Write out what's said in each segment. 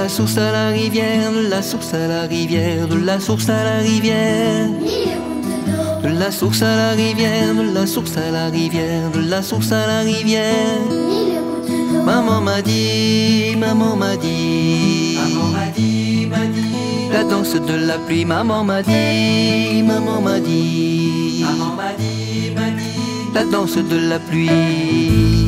la source à la rivière, de la source à la rivière, de la source à la rivière. De la source à la rivière, de la source à la rivière, de la source à la rivière. Maman m'a dit, maman m'a dit, maman m'a dit, m'a dit. La danse de la pluie, maman m'a dit, maman m'a dit, maman m'a dit, m'a dit. La danse de la pluie.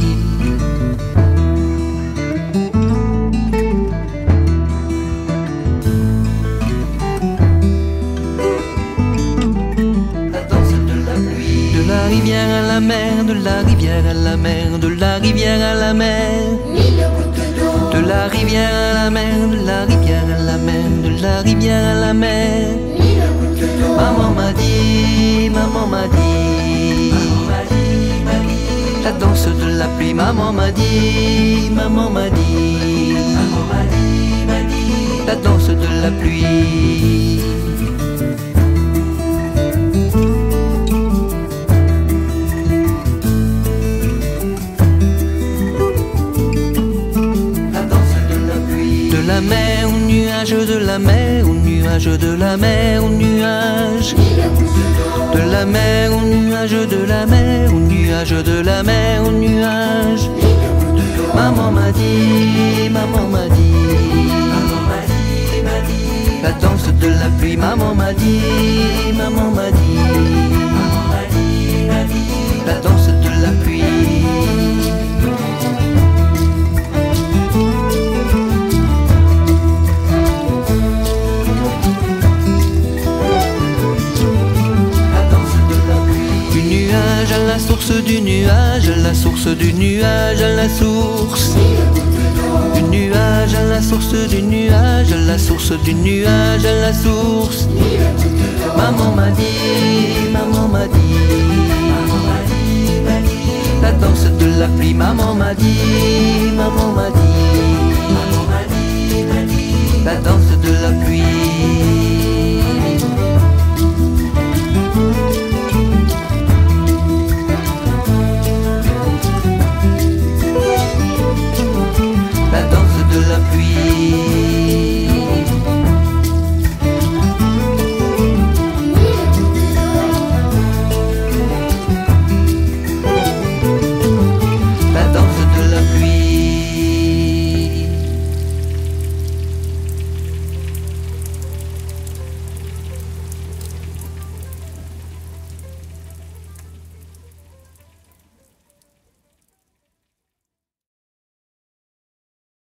De la rivière à la mer, de la rivière à la mer, de la rivière à la mer. De la rivière à la mer, de la rivière à la mer, de la rivière à la mer. Maman m'a dit, maman m'a dit, maman m'a dit, m'a dit. La danse de la pluie, maman m'a dit, maman m'a dit, maman m'a dit, m'a dit. La danse de la pluie. De la mer au nuage, de la mer au nuage, de la mer au nuage. De la mer au nuage, de la mer au nuage, de la mer au nuage. Maman m'a dit, maman m'a dit, maman m'a dit, m'a dit. La danse de la pluie, maman m'a dit, maman m'a dit, maman m'a dit, m'a dit. La danse de la pluie. La source du nuage, la source du nuage, la source du nuage, la source du nuage, la source du nuage, la source. Maman m'a dit, maman m'a dit, maman m'a dit, m'a dit. La danse de la pluie, maman m'a dit, maman m'a dit, maman m'a dit, m'a dit. La danse de la pluie. La danse de la pluie.